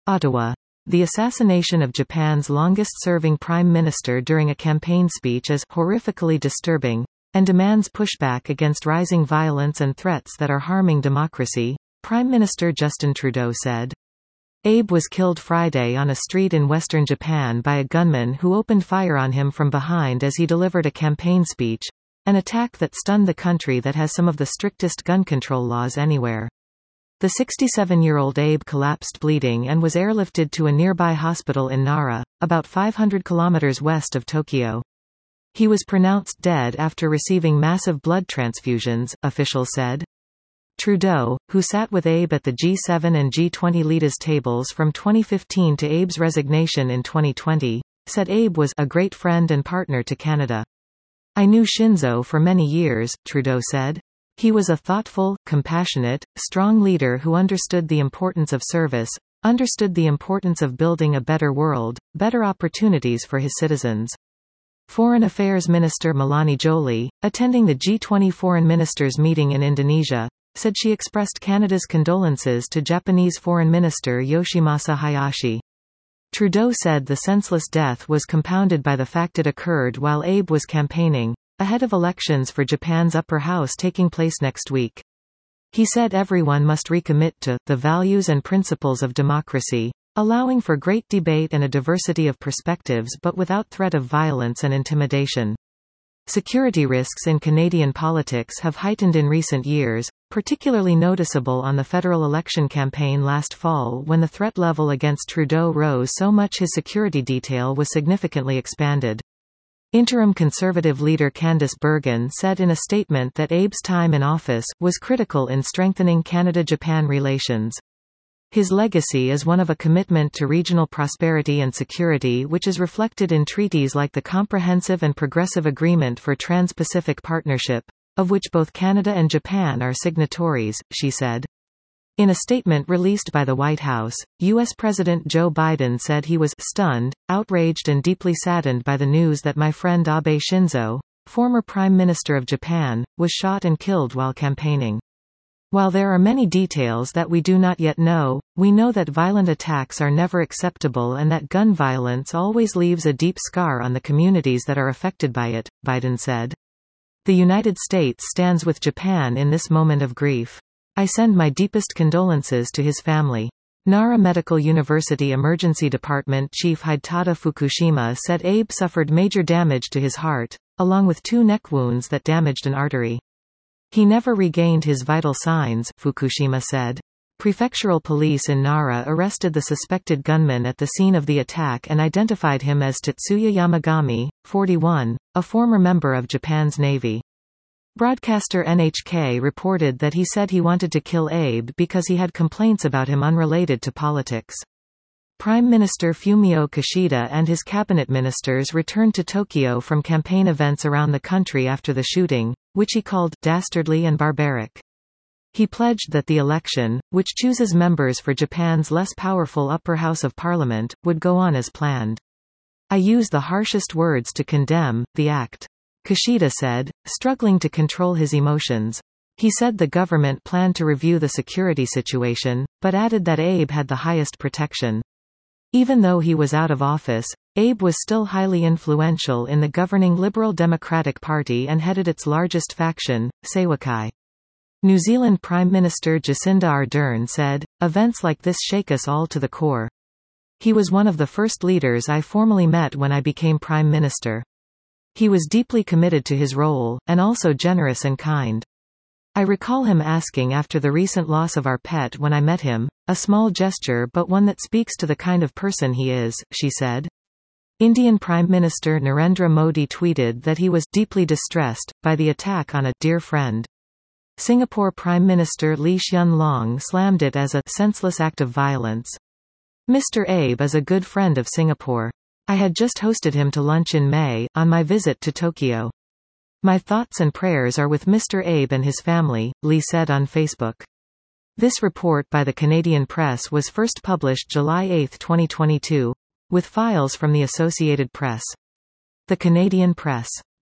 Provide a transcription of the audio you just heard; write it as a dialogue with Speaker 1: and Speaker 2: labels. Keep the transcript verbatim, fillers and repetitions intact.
Speaker 1: Ottawa. The assassination of Japan's longest-serving prime minister during a campaign speech is horrifically disturbing, and demands pushback against rising violence and threats that are harming democracy, Prime Minister Justin Trudeau said. Abe was killed Friday on a street in western Japan by a gunman who opened fire on him from behind as he delivered a campaign speech, an attack that stunned the country that has some of the strictest gun control laws anywhere. The sixty-seven-year-old Abe collapsed bleeding and was airlifted to a nearby hospital in Nara, about five hundred kilometers west of Tokyo. He was pronounced dead after receiving massive blood transfusions, officials said. Trudeau, who sat with Abe at the G seven and G twenty leaders tables from twenty fifteen to Abe's resignation in twenty twenty, said Abe was a great friend and partner to Canada. I knew Shinzo for many years, Trudeau said. He was a thoughtful, compassionate, strong leader who understood the importance of service, understood the importance of building a better world, better opportunities for his citizens. Foreign Affairs Minister Melanie Joly, attending the G twenty Foreign Ministers meeting in Indonesia, said she expressed Canada's condolences to Japanese Foreign Minister Yoshimasa Hayashi. Trudeau said the senseless death was compounded by the fact it occurred while Abe was campaigning, ahead of elections for Japan's upper house taking place next week. He said everyone must recommit to the values and principles of democracy, allowing for great debate and a diversity of perspectives but without threat of violence and intimidation. Security risks in Canadian politics have heightened in recent years, particularly noticeable on the federal election campaign last fall when the threat level against Trudeau rose so much his security detail was significantly expanded. Interim Conservative leader Candice Bergen said in a statement that Abe's time in office was critical in strengthening Canada-Japan relations. His legacy is one of a commitment to regional prosperity and security which is reflected in treaties like the Comprehensive and Progressive Agreement for Trans-Pacific Partnership, of which both Canada and Japan are signatories, she said. In a statement released by the White House, U S President Joe Biden said he was stunned, outraged and deeply saddened by the news that my friend Abe Shinzo, former Prime Minister of Japan, was shot and killed while campaigning. While there are many details that we do not yet know, we know that violent attacks are never acceptable and that gun violence always leaves a deep scar on the communities that are affected by it, Biden said. The United States stands with Japan in this moment of grief. I send my deepest condolences to his family. Nara Medical University Emergency Department Chief Hidetada Fukushima said Abe suffered major damage to his heart, along with two neck wounds that damaged an artery. He never regained his vital signs, Fukushima said. Prefectural police in Nara arrested the suspected gunman at the scene of the attack and identified him as Tetsuya Yamagami, forty-one, a former member of Japan's Navy. Broadcaster N H K reported that he said he wanted to kill Abe because he had complaints about him unrelated to politics. Prime Minister Fumio Kishida and his cabinet ministers returned to Tokyo from campaign events around the country after the shooting, which he called dastardly and barbaric. He pledged that the election, which chooses members for Japan's less powerful upper house of parliament, would go on as planned. I use the harshest words to condemn the act, Kishida said, struggling to control his emotions. He said the government planned to review the security situation, but added that Abe had the highest protection. Even though he was out of office, Abe was still highly influential in the governing Liberal Democratic Party and headed its largest faction, Sewakai. New Zealand Prime Minister Jacinda Ardern said, "Events like this shake us all to the core. He was one of the first leaders I formally met when I became Prime Minister. He was deeply committed to his role, and also generous and kind. I recall him asking after the recent loss of our pet when I met him, a small gesture but one that speaks to the kind of person he is," she said. Indian Prime Minister Narendra Modi tweeted that he was deeply distressed by the attack on a dear friend. Singapore Prime Minister Lee Hsien Loong slammed it as a senseless act of violence. Mister Abe is a good friend of Singapore. I had just hosted him to lunch in May, on my visit to Tokyo. My thoughts and prayers are with Mister Abe and his family, Lee said on Facebook. This report by the Canadian Press was first published July eighth twenty twenty-two, with files from the Associated Press. The Canadian Press.